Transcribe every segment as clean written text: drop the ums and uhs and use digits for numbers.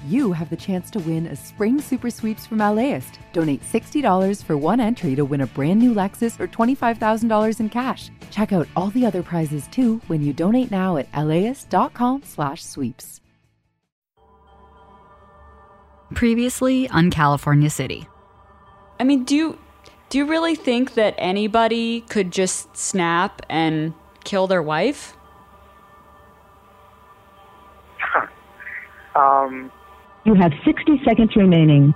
you have the chance to win a spring super sweeps from LAist. Donate $60 for one entry to win a brand new Lexus or $25,000 in cash. Check out all the other prizes too when you donate now at laist.com/sweeps. Previously on California City. I mean, do you really think that anybody could just snap and kill their wife? You have 60 seconds remaining.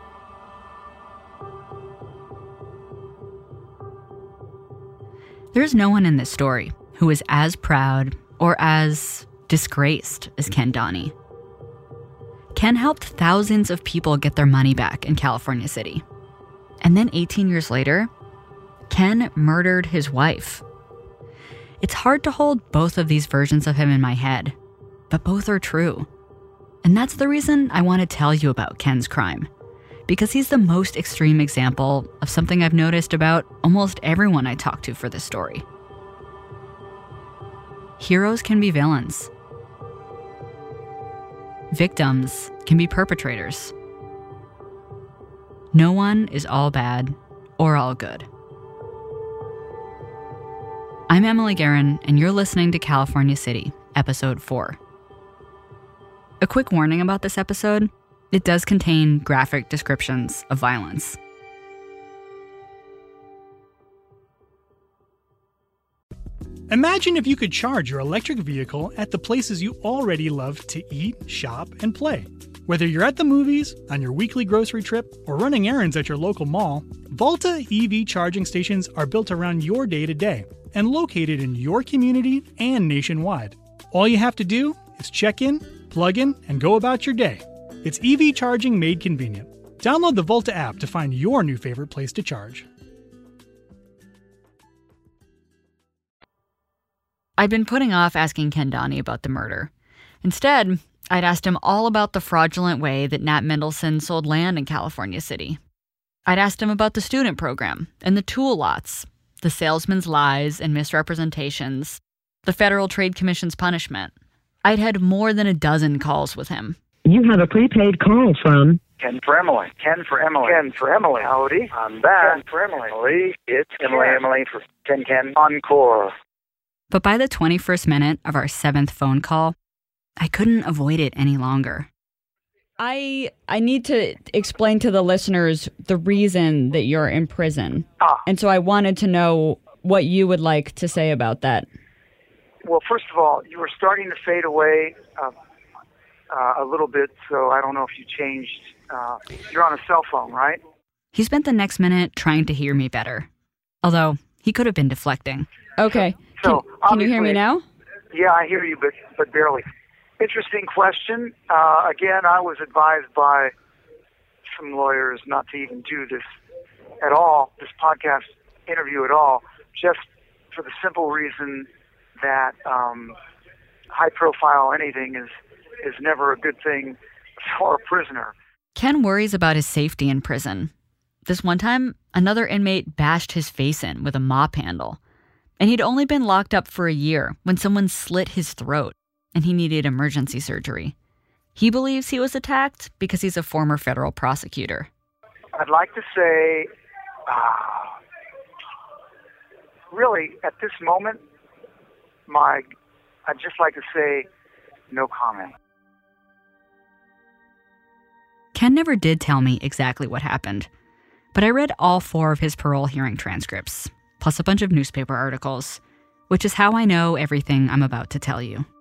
There's no one in this story who is as proud or as disgraced as Ken Donnie. Ken helped thousands of people get their money back in California City. And then 18 years later, Ken murdered his wife. It's hard to hold both of these versions of him in my head, but both are true. And that's the reason I want to tell you about Ken's crime, because he's the most extreme example of something I've noticed about almost everyone I talk to for this story. Heroes can be villains. Victims can be perpetrators. No one is all bad or all good. I'm Emily Guerin, and you're listening to California City, Episode 4. A quick warning about this episode: it does contain graphic descriptions of violence. Imagine if you could charge your electric vehicle at the places you already love to eat, shop, and play. Whether you're at the movies, on your weekly grocery trip, or running errands at your local mall, Volta EV charging stations are built around your day-to-day and located in your community and nationwide. All you have to do is check in, plug in, and go about your day. It's EV charging made convenient. Download the Volta app to find your new favorite place to charge. I'd been putting off asking Ken Donnie about the murder. Instead, I'd asked him all about the fraudulent way that Nat Mendelsohn sold land in California City. I'd asked him about the student program and the tool lots, the salesman's lies and misrepresentations, the Federal Trade Commission's punishment. I'd had more than a dozen calls with him. You have a prepaid call from Ken for Emily. Ken for Emily. Ken for Emily. Howdy. I'm back. Ken for Emily. It's Emily. Ken. Emily for Ken. Encore. But by the 21st minute of our 7th phone call, I couldn't avoid it any longer. I need to explain to the listeners the reason that you're in prison. And so I wanted to know what you would like to say about that. Well, first of all, you were starting to fade away a little bit, so I don't know if you changed. You're on a cell phone, right? He spent the next minute trying to hear me better, although he could have been deflecting. Okay. Can you hear me now? Yeah, I hear you, but barely. Interesting question. Again, I was advised by some lawyers not to even do this at all, this podcast interview at all, just for the simple reason that high-profile anything is never a good thing for a prisoner. Ken worries about his safety in prison. This one time, another inmate bashed his face in with a mop handle. And he'd only been locked up for a year when someone slit his throat and he needed emergency surgery. He believes he was attacked because he's a former federal prosecutor. I'd like to say, really, at this moment, I'd just like to say, no comment. Ken never did tell me exactly what happened, but I read all 4 of his parole hearing transcripts, plus a bunch of newspaper articles, which is how I know everything I'm about to tell you.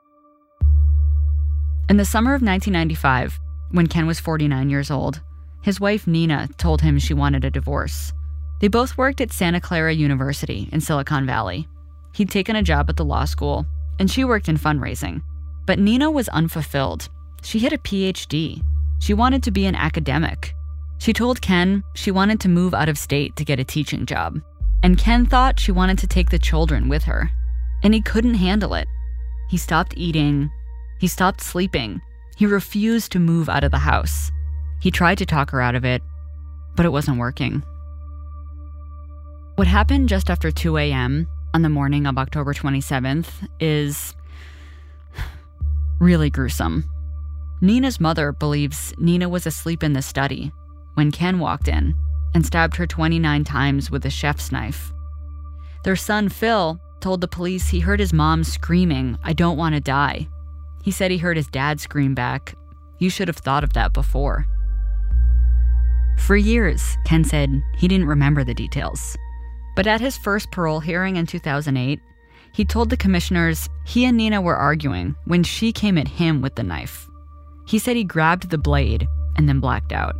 In the summer of 1995, when Ken was 49 years old, his wife Nina told him she wanted a divorce. They both worked at Santa Clara University in Silicon Valley. He'd taken a job at the law school, and she worked in fundraising. But Nina was unfulfilled. She had a PhD. She wanted to be an academic. She told Ken she wanted to move out of state to get a teaching job. And Ken thought she wanted to take the children with her. And he couldn't handle it. He stopped eating. He stopped sleeping. He refused to move out of the house. He tried to talk her out of it, but it wasn't working. What happened just after 2 a.m. on the morning of October 27th is really gruesome. Nina's mother believes Nina was asleep in the study when Ken walked in and stabbed her 29 times with a chef's knife. Their son, Phil, told the police he heard his mom screaming, "I don't want to die." He said he heard his dad scream back, "You should have thought of that before." For years, Ken said he didn't remember the details. But at his first parole hearing in 2008, he told the commissioners he and Nina were arguing when she came at him with the knife. He said he grabbed the blade and then blacked out.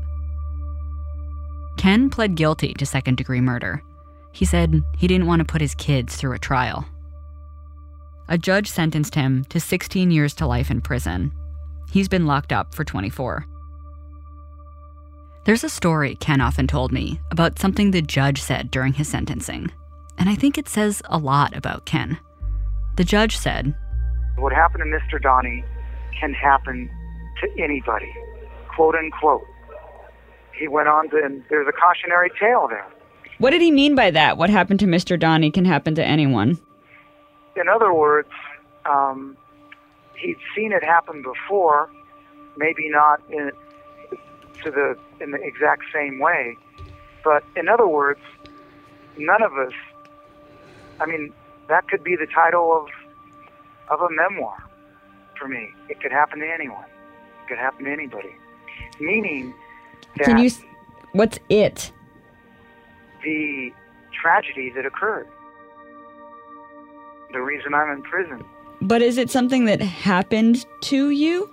Ken pled guilty to second-degree murder. He said he didn't want to put his kids through a trial. A judge sentenced him to 16 years to life in prison. He's been locked up for 24. There's a story Ken often told me about something the judge said during his sentencing, and I think it says a lot about Ken. The judge said, "What happened to Mr. Donnie can happen to anybody, quote unquote." He went on to, and there's a cautionary tale there. What did he mean by that? What happened to Mr. Donnie can happen to anyone? In other words, he'd seen it happen before, maybe not in the exact same way, but in other words, none of us. I mean, that could be the title of a memoir for me. It could happen to anyone. It could happen to anybody. Meaning that what's it? The tragedy that occurred. The reason I'm in prison. But is it something that happened to you?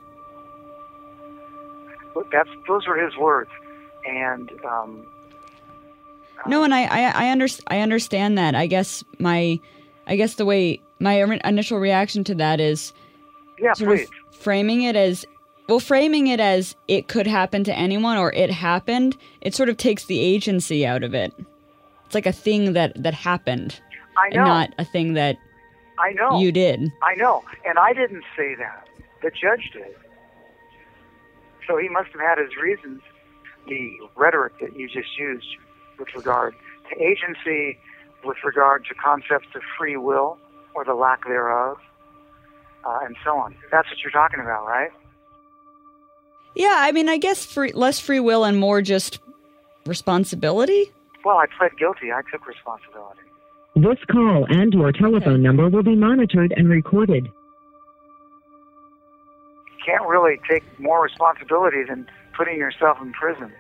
Look, those were his words, and no, and I understand that. I guess the way my initial reaction to that is, please. Framing it as it could happen to anyone or it happened. It sort of takes the agency out of it. It's like a thing that happened. I know. And not a thing that I know. You did. I know. And I didn't say that. The judge did. So he must have had his reasons. The rhetoric that you just used with regard to agency, with regard to concepts of free will or the lack thereof, and so on. That's what you're talking about, right? Yeah, I mean, I guess less free will and more just responsibility. Well, I pled guilty. I took responsibility. This call and your telephone number will be monitored and recorded. You can't really take more responsibility than putting yourself in prison.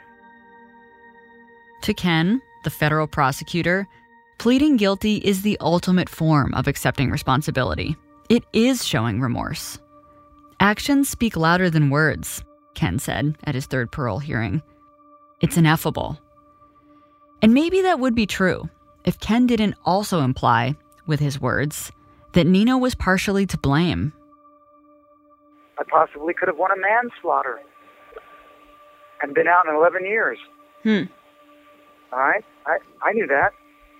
To Ken, the federal prosecutor, pleading guilty is the ultimate form of accepting responsibility. It is showing remorse. Actions speak louder than words, Ken said at his third parole hearing. It's ineffable. And maybe that would be true if Ken didn't also imply, with his words, that Nina was partially to blame. I possibly could have won a manslaughter and been out in 11 years. All right? I knew that.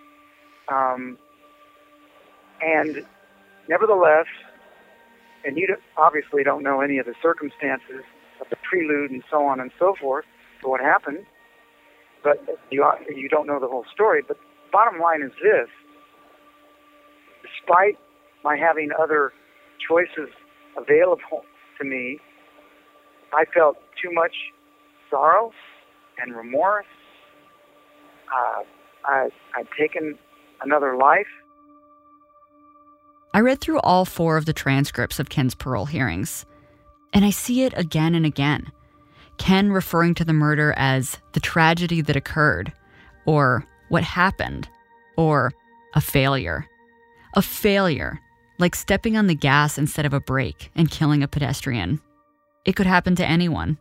And nevertheless, and you obviously don't know any of the circumstances of the prelude and so on and so forth for what happened, but you don't know the whole story. But bottom line is this: despite my having other choices available to me, I felt too much sorrow and remorse. I'd taken another life. I read through all 4 of the transcripts of Ken's parole hearings, and I see it again and again. Ken referring to the murder as the tragedy that occurred, or what happened, or a failure. A failure, like stepping on the gas instead of a brake and killing a pedestrian. It could happen to anyone.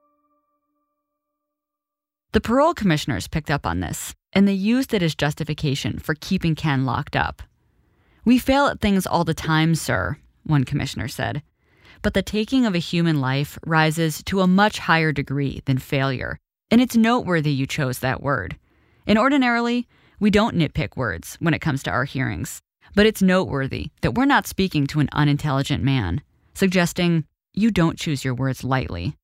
The parole commissioners picked up on this, and they used it as justification for keeping Ken locked up. "We fail at things all the time, sir," one commissioner said. "But the taking of a human life rises to a much higher degree than failure, and it's noteworthy you chose that word. And ordinarily, we don't nitpick words when it comes to our hearings, but it's noteworthy that we're not speaking to an unintelligent man, suggesting you don't choose your words lightly."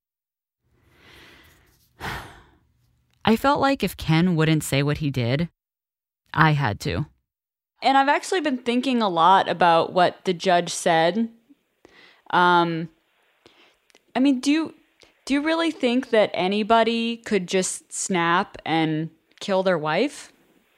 I felt like if Ken wouldn't say what he did, I had to. And I've actually been thinking a lot about what the judge said. I mean, do Do you really think that anybody could just snap and kill their wife?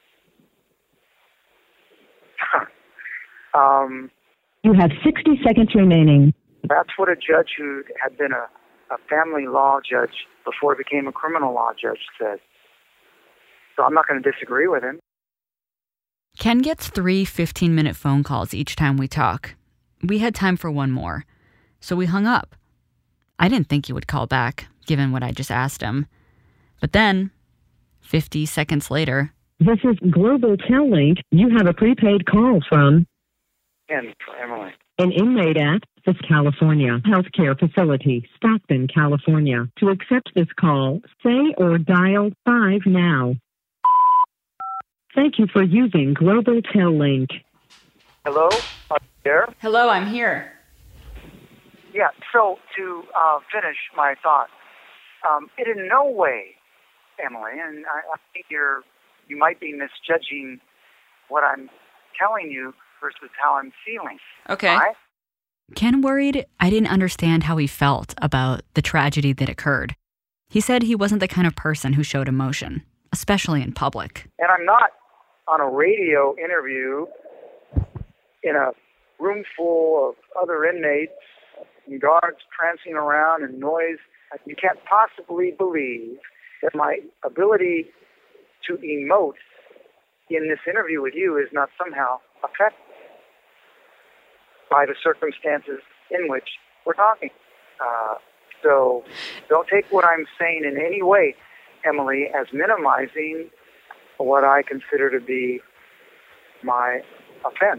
You have 60 seconds remaining. That's what a judge who had been a family law judge before he became a criminal law judge said. So I'm not going to disagree with him. Ken gets 3 15-minute phone calls each time we talk. We had time for one more, so we hung up. I didn't think he would call back, given what I just asked him. But then, 50 seconds later... This is Global Tellink. You have a prepaid call from... And for Emily. An inmate at this California Healthcare Facility, Stockton, California. To accept this call, say or dial 5 now. Thank you for using Global Tellink. Hello? Are you there? Hello, I'm here. Yeah, so to finish my thought, it in no way, Emily, and I think you might be misjudging what I'm telling you versus how I'm feeling. Okay. Right? Ken worried I didn't understand how he felt about the tragedy that occurred. He said he wasn't the kind of person who showed emotion, especially in public. And I'm not on a radio interview in a room full of other inmates and guards prancing around and noise. You can't possibly believe that my ability to emote in this interview with you is not somehow affected by the circumstances in which we're talking. So don't take what I'm saying in any way, Emily, as minimizing what I consider to be my offense.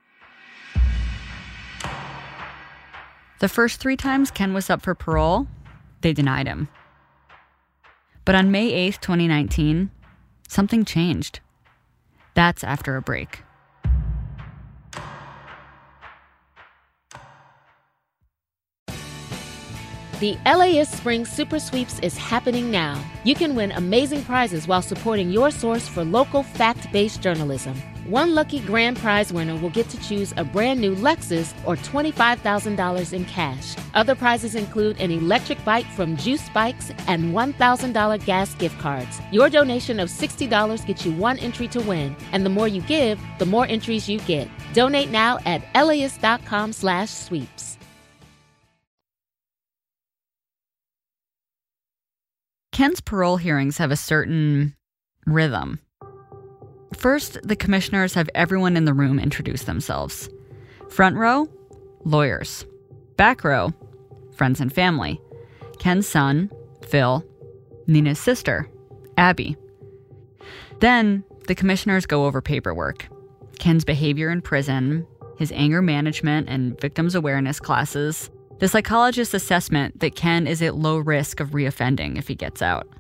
The first 3 times Ken was up for parole, they denied him. But on May 8th, 2019, something changed. That's after a break. The LAist Spring Super Sweeps is happening now. You can win amazing prizes while supporting your source for local fact-based journalism. One lucky grand prize winner will get to choose a brand new Lexus or $25,000 in cash. Other prizes include an electric bike from Juice Bikes and $1,000 gas gift cards. Your donation of $60 gets you 1 entry to win, and the more you give, the more entries you get. Donate now at LAist.com/sweeps. Ken's parole hearings have a certain rhythm. First, the commissioners have everyone in the room introduce themselves. Front row, lawyers. Back row, friends and family. Ken's son, Phil. Nina's sister, Abby. Then, the commissioners go over paperwork. Ken's behavior in prison, his anger management and victims awareness classes, the psychologist's assessment that Ken is at low risk of reoffending if he gets out.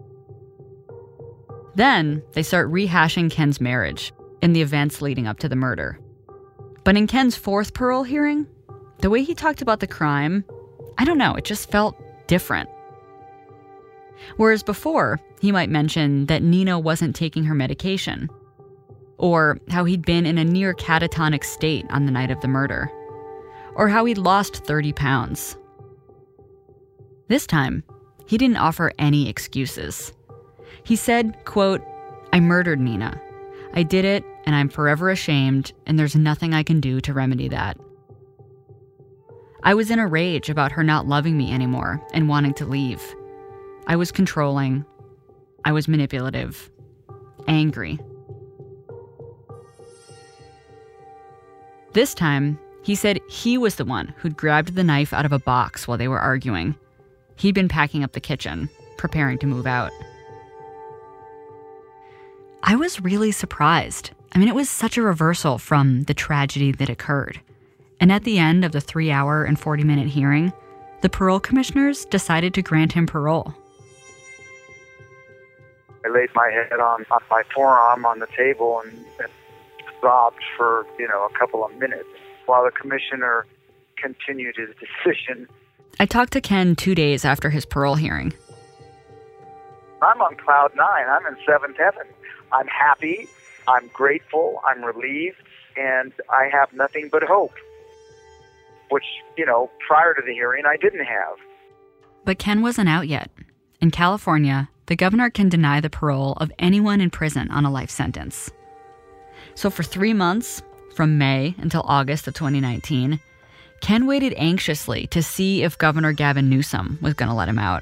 Then, they start rehashing Ken's marriage and the events leading up to the murder. But in Ken's 4th parole hearing, the way he talked about the crime, I don't know, it just felt different. Whereas before, he might mention that Nina wasn't taking her medication, or how he'd been in a near catatonic state on the night of the murder, or how he'd lost 30 pounds. This time, he didn't offer any excuses. He said, quote, "I murdered Nina. I did it, and I'm forever ashamed, and there's nothing I can do to remedy that. I was in a rage about her not loving me anymore and wanting to leave. I was controlling. I was manipulative. Angry." This time, he said he was the one who'd grabbed the knife out of a box while they were arguing. He'd been packing up the kitchen, preparing to move out. I was really surprised. I mean, it was such a reversal from the tragedy that occurred. And at the end of the 3-hour and 40-minute hearing, the parole commissioners decided to grant him parole. I laid my head on my forearm on the table and sobbed for, a couple of minutes while the commissioner continued his decision. I talked to Ken 2 days after his parole hearing. I'm on cloud 9. I'm in 7th heaven. I'm happy, I'm grateful, I'm relieved, and I have nothing but hope, which, prior to the hearing, I didn't have. But Ken wasn't out yet. In California, the governor can deny the parole of anyone in prison on a life sentence. So for 3 months, from May until August of 2019, Ken waited anxiously to see if Governor Gavin Newsom was going to let him out.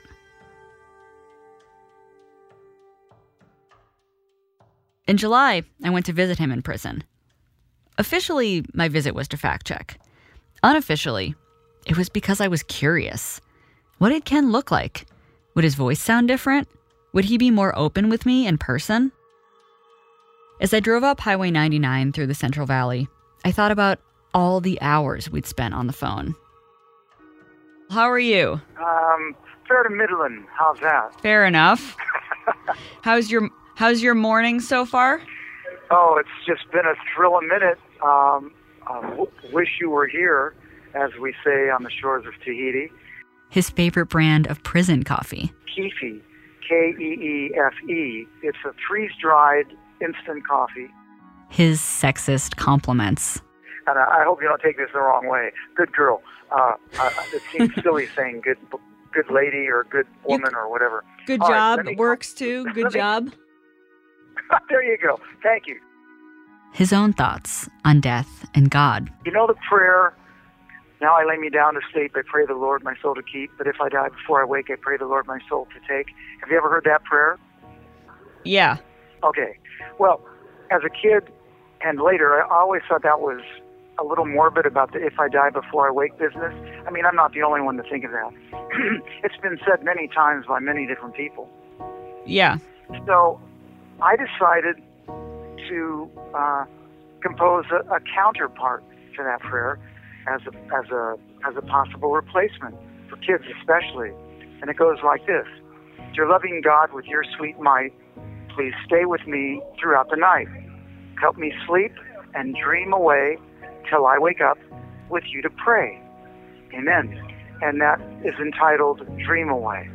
In July, I went to visit him in prison. Officially, my visit was to fact check. Unofficially, it was because I was curious. What did Ken look like? Would his voice sound different? Would he be more open with me in person? As I drove up Highway 99 through the Central Valley, I thought about all the hours we'd spent on the phone. How are you? Fair to middling. How's that? Fair enough. How's your morning so far? Oh, it's just been a thrill a minute. Wish you were here, as we say on the shores of Tahiti. His favorite brand of prison coffee. Keefe, Keefe. It's a freeze-dried instant coffee. His sexist compliments. And I hope you don't take this the wrong way. Good girl. It seems silly saying good lady or good woman or whatever. Good All job. right, Works too. Good job. There you go. Thank you. His own thoughts on death and God. You know the prayer, now I lay me down to sleep, I pray the Lord my soul to keep, but if I die before I wake, I pray the Lord my soul to take. Have you ever heard that prayer? Yeah. Okay. Well, as a kid and later, I always thought that was a little morbid about the if I die before I wake business. I mean, I'm not the only one to think of that. It's been said many times by many different people. Yeah. So I decided to compose a counterpart to that prayer as a possible replacement for kids especially. And it goes like this. Dear loving God, with your sweet might, please stay with me throughout the night. Help me sleep and dream away till I wake up with you to pray. Amen. And that is entitled Dream Away.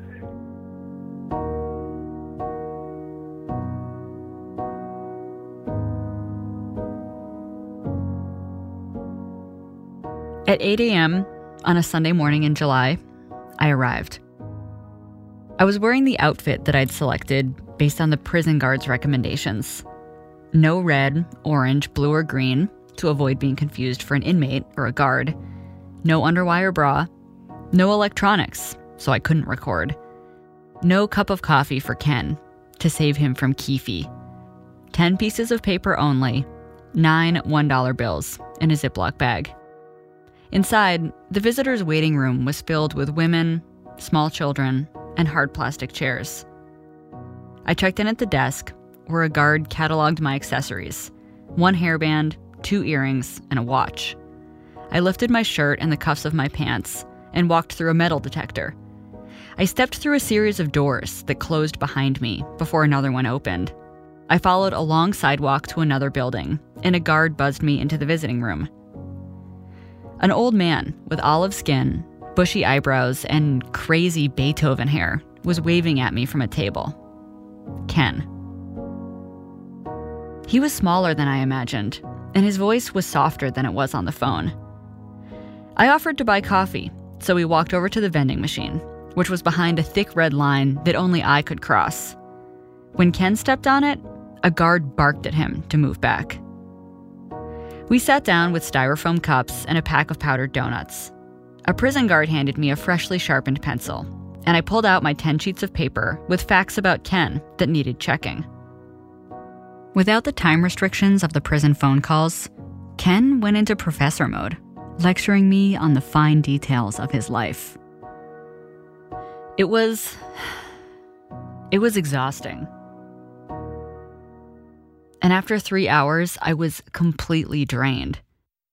At 8 a.m. on a Sunday morning in July, I arrived. I was wearing the outfit that I'd selected based on the prison guard's recommendations. No red, orange, blue, or green to avoid being confused for an inmate or a guard. No underwire bra. No electronics, so I couldn't record. No cup of coffee for Ken to save him from Keefe. 10 pieces of paper only, 9 $1 bills in a Ziploc bag. Inside, the visitors' waiting room was filled with women, small children, and hard plastic chairs. I checked in at the desk, where a guard cataloged my accessories: 1 hairband, 2 earrings, and a watch. I lifted my shirt and the cuffs of my pants and walked through a metal detector. I stepped through a series of doors that closed behind me before another one opened. I followed a long sidewalk to another building, and a guard buzzed me into the visiting room. An old man with olive skin, bushy eyebrows, and crazy Beethoven hair was waving at me from a table. Ken. He was smaller than I imagined, and his voice was softer than it was on the phone. I offered to buy coffee, so we walked over to the vending machine, which was behind a thick red line that only I could cross. When Ken stepped on it, a guard barked at him to move back. We sat down with styrofoam cups and a pack of powdered donuts. A prison guard handed me a freshly sharpened pencil, and I pulled out my 10 sheets of paper with facts about Ken that needed checking. Without the time restrictions of the prison phone calls, Ken went into professor mode, lecturing me on the fine details of his life. It was exhausting. And after 3 hours, I was completely drained.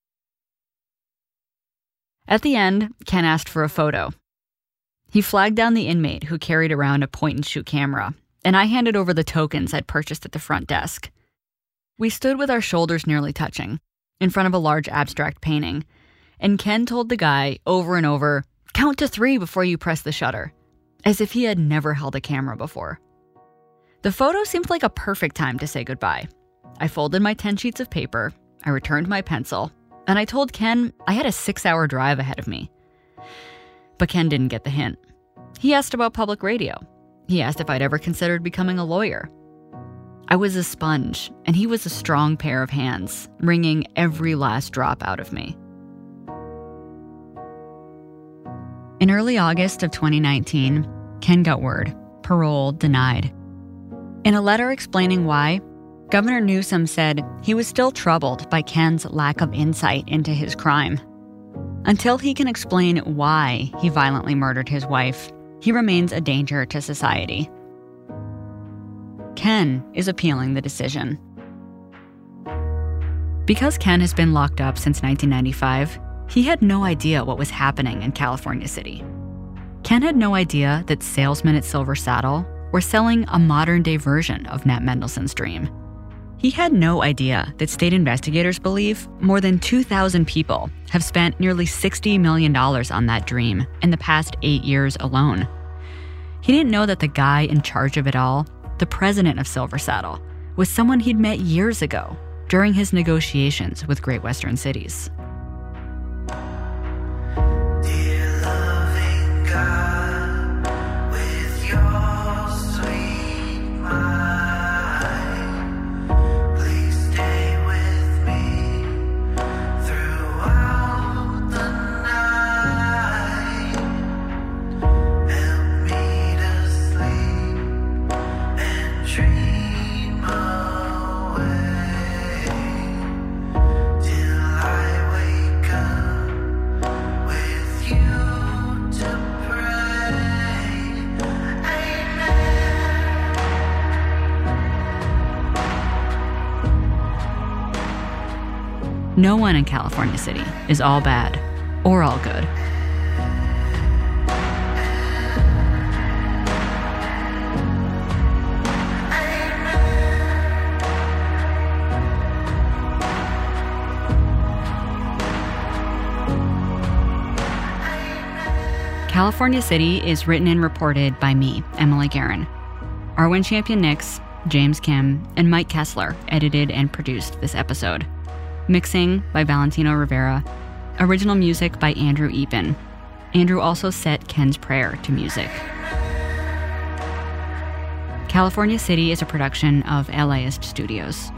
At the end, Ken asked for a photo. He flagged down the inmate who carried around a point-and-shoot camera, and I handed over the tokens I'd purchased at the front desk. We stood with our shoulders nearly touching, in front of a large abstract painting, and Ken told the guy over and over, "Count to 3 before you press the shutter," as if he had never held a camera before. The photo seemed like a perfect time to say goodbye. I folded my 10 sheets of paper, I returned my pencil, and I told Ken I had a 6-hour drive ahead of me. But Ken didn't get the hint. He asked about public radio. He asked if I'd ever considered becoming a lawyer. I was a sponge, and he was a strong pair of hands, wringing every last drop out of me. In early August of 2019, Ken got word, parole denied. In a letter explaining why, Governor Newsom said he was still troubled by Ken's lack of insight into his crime. Until he can explain why he violently murdered his wife, he remains a danger to society. Ken is appealing the decision. Because Ken has been locked up since 1995, he had no idea what was happening in California City. Ken had no idea that salesmen at Silver Saddle were selling a modern-day version of Nat Mendelsohn's dream. He had no idea that state investigators believe more than 2,000 people have spent nearly $60 million on that dream in the past 8 years alone. He didn't know that the guy in charge of it all, the president of Silver Saddle, was someone he'd met years ago during his negotiations with Great Western Cities. Dear loving God, with your sweet mind, please stay with me throughout the night. Help me to sleep and dream away till I wake up with you to pray. Amen. No one in California City is all bad or all good. California City is written and reported by me, Emily Guerin. Arwen Champion-Nix, James Kim, and Mike Kessler edited and produced this episode. Mixing by Valentino Rivera. Original music by Andrew Eapen. Andrew also set Ken's Prayer to music. California City is a production of LAist Studios.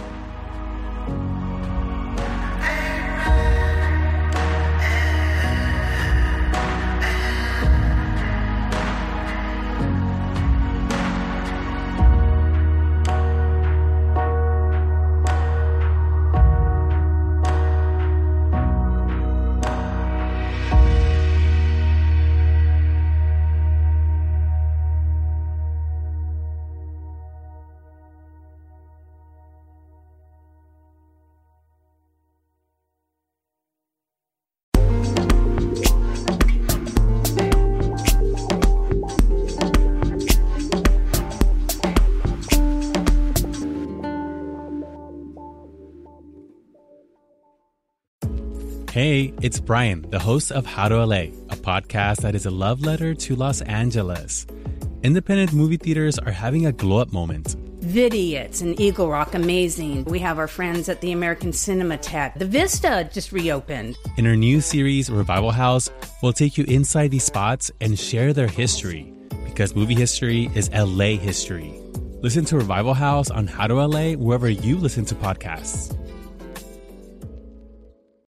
Hey, it's Brian, the host of How to LA, a podcast that is a love letter to Los Angeles. Independent movie theaters are having a glow-up moment. Vidiots and Eagle Rock, amazing. We have our friends at the American Cinematheque. The Vista just reopened. In our new series, Revival House, we'll take you inside these spots and share their history, because movie history is LA history. Listen to Revival House on How to LA wherever you listen to podcasts.